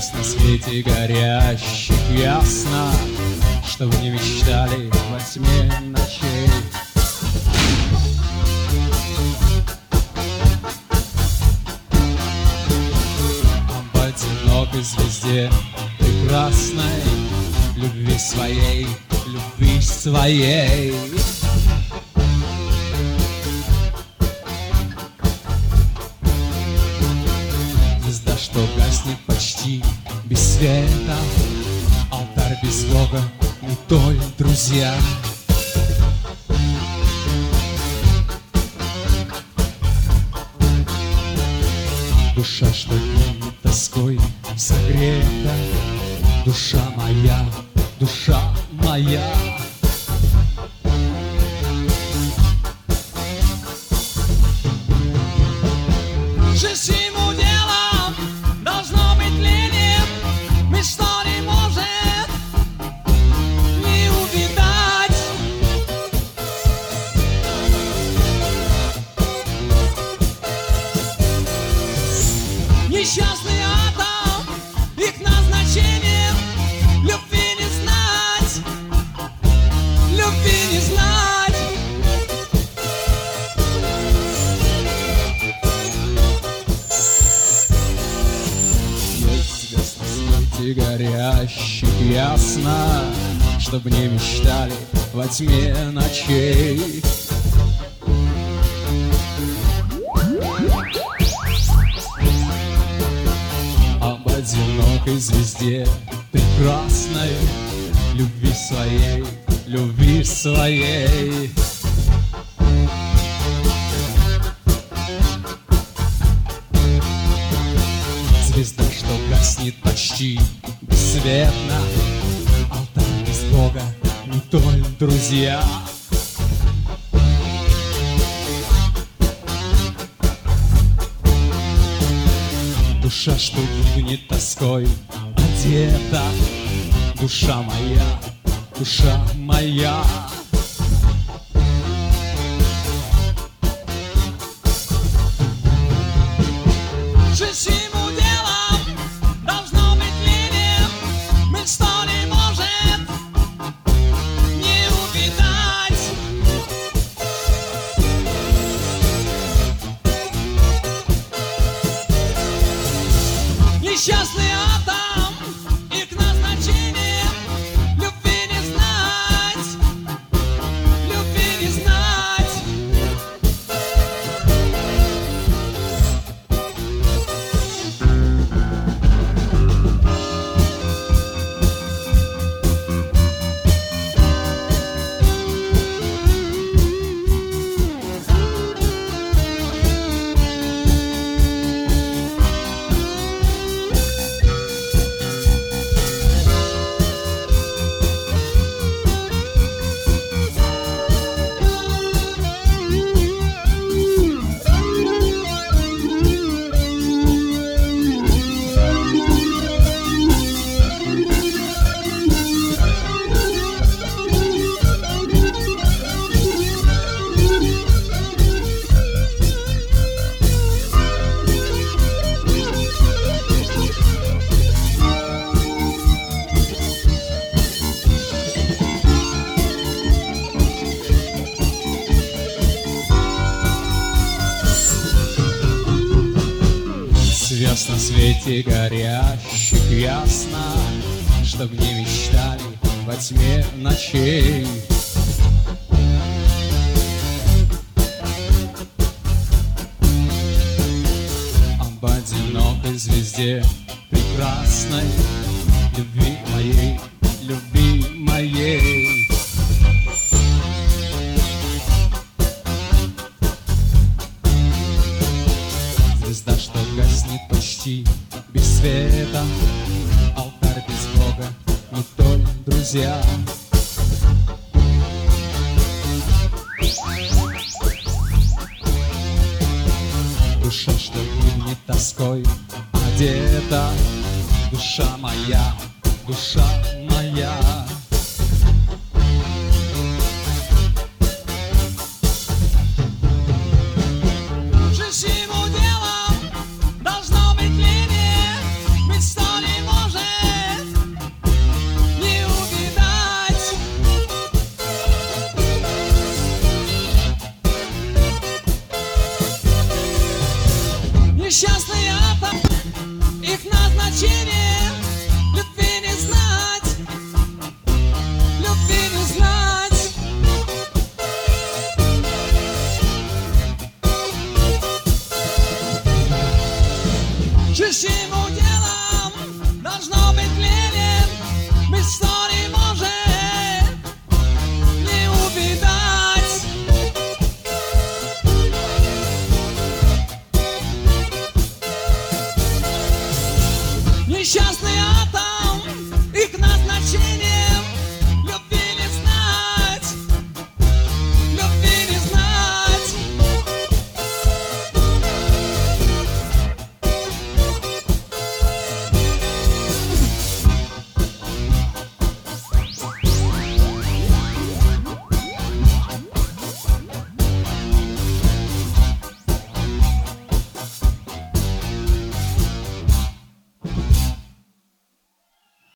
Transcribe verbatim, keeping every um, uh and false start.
звезд на свете горящих ясно, чтобы не мечтали во тьме ночей. Об одинокой звезде прекрасной, любви своей, любви своей. Звезда, что гаснет почти без света, алтарь без Бога, не толь, друзья. Душа, что гибнет тоской, согрета, душа моя, душа моя. Жизнь ему делом должно быть лением, ничто не может не увидать. Несчастный атом, их назначение любви не знать, любви не знать. Есть звезд на свете горящих ясно, чтобы не мечтали во тьме ночей. Об одинокой звезде прекрасной, любви своей, любви своей. Звезда, что гаснет почти бесцветно, алтарь без Бога, не толь, друзья. Душа, что гибнет тоской, одета, душа моя, душа моя. Жизнь ему делом должно быть лением, ничто не может не увидать. Несчастный атом, их назначение любви не знать, любви не знать. Звезд на свете горящих ясно, чтоб не мечтали во тьме ночей. Об одинокой звезде прекрасной, любви моей, любви моей. Звезда, что гаснет почти без света, алтарь без Бога, не толь, друзья. Душа, что гибнет тоской, одета, душа моя, душа моя. Жизнь ему делом должно быть лением, ничто не может чьим уделом должно быть ленен, мы что не можем не увидать. Несчастный атом и к назначению